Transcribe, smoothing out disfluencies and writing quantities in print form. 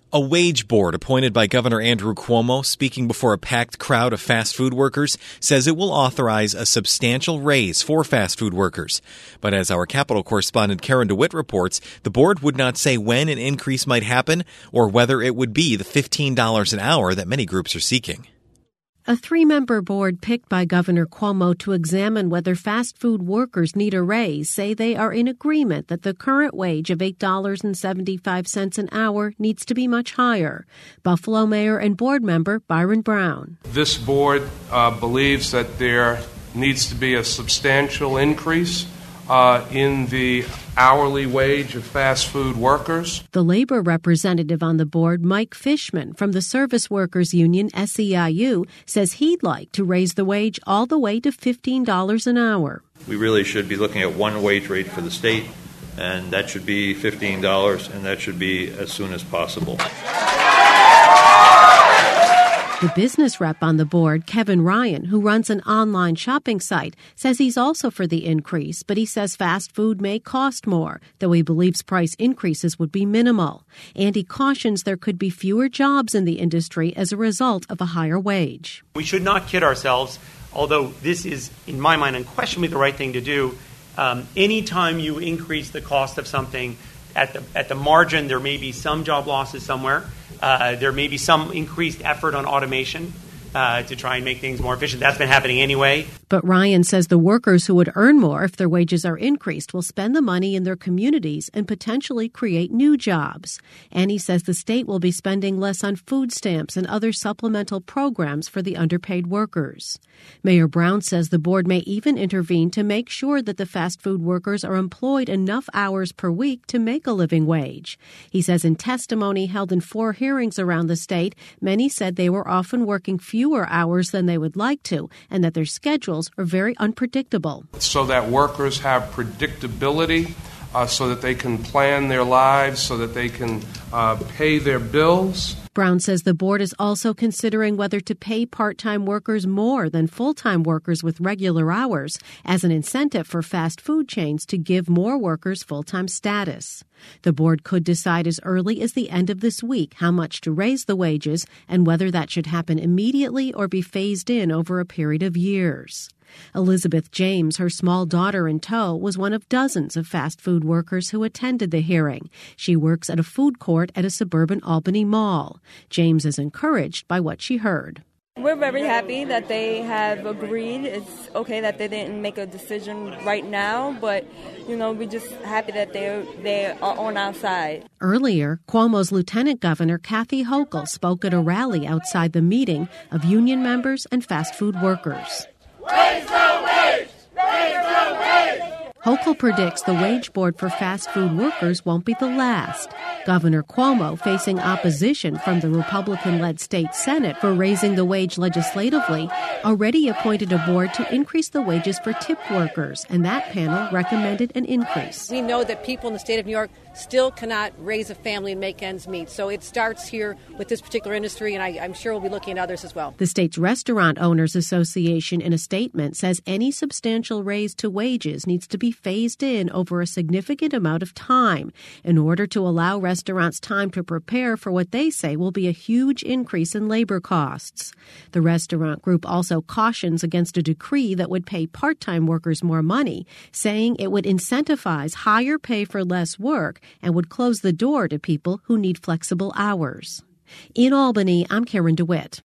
A wage board appointed by Governor Andrew Cuomo, speaking before a packed crowd of fast food workers, says it will authorize a substantial raise for fast food workers. But as our Capitol correspondent Karen DeWitt reports, the board would not say when an increase might happen or whether it would be the $15 an hour that many groups are seeking. A 3-member board picked by Governor Cuomo to examine whether fast food workers need a raise say they are in agreement that the current wage of $8.75 an hour needs to be much higher. Buffalo Mayor and board member Byron Brown. This board believes that there needs to be a substantial increase in the hourly wage of fast food workers. The labor representative on the board, Mike Fishman from the Service Workers Union, SEIU, says he'd like to raise the wage all the way to $15 an hour. We really should be looking at one wage rate for the state, and that should be $15, and that should be as soon as possible. The business rep on the board, Kevin Ryan, who runs an online shopping site, says he's also for the increase, but he says fast food may cost more, though he believes price increases would be minimal. And he cautions there could be fewer jobs in the industry as a result of a higher wage. We should not kid ourselves, although this is, in my mind, unquestionably the right thing to do. Anytime you increase the cost of something, at the margin, there may be some job losses somewhere. There may be some increased effort on automation to try and make things more efficient. That's been happening anyway. But Ryan says the workers who would earn more if their wages are increased will spend the money in their communities and potentially create new jobs. And he says the state will be spending less on food stamps and other supplemental programs for the underpaid workers. Mayor Brown says the board may even intervene to make sure that the fast food workers are employed enough hours per week to make a living wage. He says in testimony held in 4 hearings around the state, many said they were often working fewer hours than they would like to and that their schedules are very unpredictable. So that workers have predictability, so that they can plan their lives, so that they can pay their bills. Brown says the board is also considering whether to pay part-time workers more than full-time workers with regular hours as an incentive for fast food chains to give more workers full-time status. The board could decide as early as the end of this week how much to raise the wages and whether that should happen immediately or be phased in over a period of years. Elizabeth James, her small daughter in tow, was one of dozens of fast food workers who attended the hearing. She works at a food court at a suburban Albany mall. James is encouraged by what she heard. We're very happy that they have agreed. It's okay that they didn't make a decision right now, but, we're just happy that they are on our side. Earlier, Cuomo's Lieutenant Governor Kathy Hochul spoke at a rally outside the meeting of union members and fast food workers. Raise the wage! Raise the wage! Hochul predicts the wage board for fast food workers won't be the last. Governor Cuomo, facing opposition from the Republican-led state Senate for raising the wage legislatively, already appointed a board to increase the wages for tipped workers, and that panel recommended an increase. We know that people in the state of New York still cannot raise a family and make ends meet. So it starts here with this particular industry, and I'm sure we'll be looking at others as well. The state's Restaurant Owners Association, in a statement, says any substantial raise to wages needs to be phased in over a significant amount of time in order to allow restaurants time to prepare for what they say will be a huge increase in labor costs. The restaurant group also cautions against a decree that would pay part-time workers more money, saying it would incentivize higher pay for less work and would close the door to people who need flexible hours. In Albany, I'm Karen DeWitt.